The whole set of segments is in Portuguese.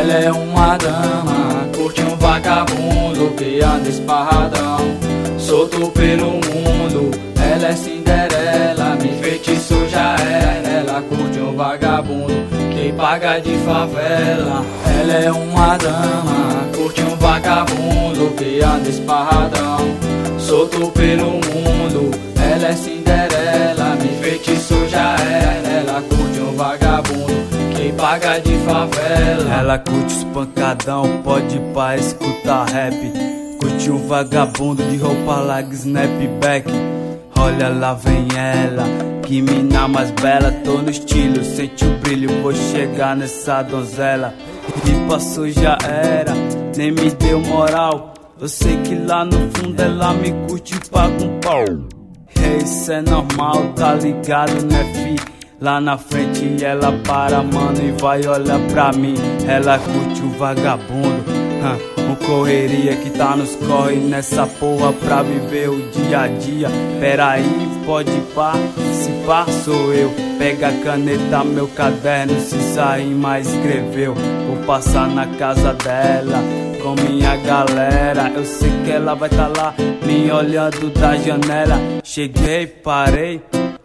Ela é uma dama, curte um vagabundo que anda esparradão, solto pelo mundo. Ela é Cinderela, me enfeitiçou já era. Ela curte um vagabundo que paga de favela. Ela é uma dama, curte um vagabundo que anda esparradão, solto pelo mundo. Ela é Cinderela, me enfeitiçou já era. Ela curte um vagabundo que paga de favela. Ela curte os pancadão, pode pra escutar rap. Curte um vagabundo de roupa larga, snapback. Olha lá vem ela, que mina mais bela. Tô no estilo, sente o brilho, vou chegar nessa donzela. E passou já era, nem me deu moral. Eu sei que lá no fundo ela me curte e paga um pau. Isso é normal, tá ligado, né fi? Lá na frente ela para, mano, e vai olhar pra mim. Ela curte o vagabundo, um correria que tá nos corre nessa porra pra viver o dia a dia. Pera aí, pode pá, se pá sou eu. Pega a caneta, meu caderno, se sair mais escreveu. Vou passar na casa dela com minha galera. Eu sei que ela vai tá lá me olhando da janela. Cheguei, parei,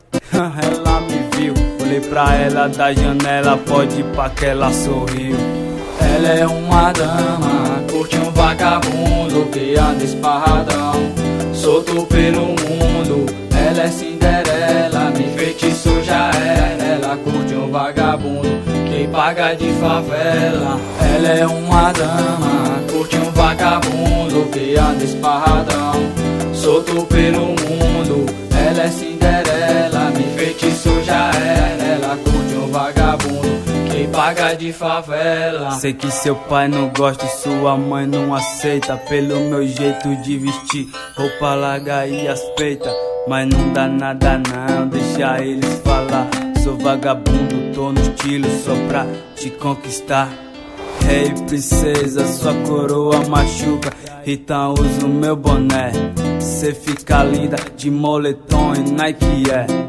ela me viu. Olhei pra ela da janela, pode ir pra que ela sorriu. Ela é uma dama, curte um vagabundo que anda esparradão, solto pelo mundo. Ela é Cinderela, me enfeitiçou já era. Ela curte um vagabundo que paga de favela. Ela é uma dama, curte um vagabundo que anda esparradão, solto pelo mundo. Ela é Cinderela, me enfeitiçou já era. Ela curte um vagabundo que paga de favela. Sei que seu pai não gosta e sua mãe não aceita pelo meu jeito de vestir, roupa larga e as peitas. Mas não dá nada não, deixa eles falar. Sou vagabundo, tô no estilo só pra te conquistar. Hey princesa, sua coroa machuca, então uso meu boné. Cê fica linda de moletom e Nike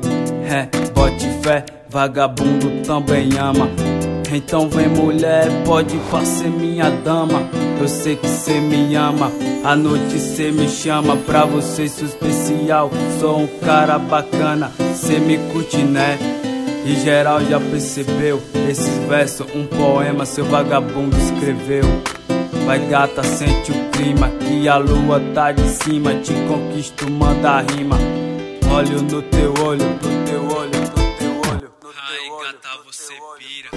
bote fé, vagabundo também ama. Então vem mulher, pode pra ser minha dama. Eu sei que cê me ama, à noite cê me chama. Pra você sou especial, sou um cara bacana. Cê me curte né, e geral já percebeu. Esses versos, um poema seu vagabundo escreveu. Vai gata, sente o clima, que a lua tá de cima. Te conquisto, manda rima. Olho no teu olho, no teu olho, no teu olho. Ai gata, você pira.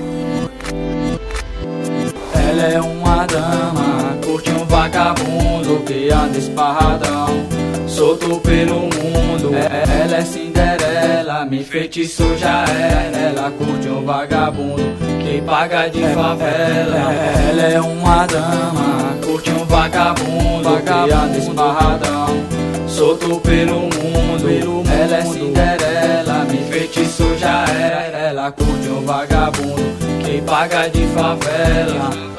Ela é uma dama, curte um vagabundo que anda esparradão, solto pelo mundo. Ela é Cinderela, me enfeitiçou já era. Ela curte um vagabundo que paga de favela. Ela é uma dama, curte um vagabundo que anda esparradão, solto pelo mundo. Ela é Cinderela, me enfeitiçou já era. Ela curte um vagabundo que paga de favela.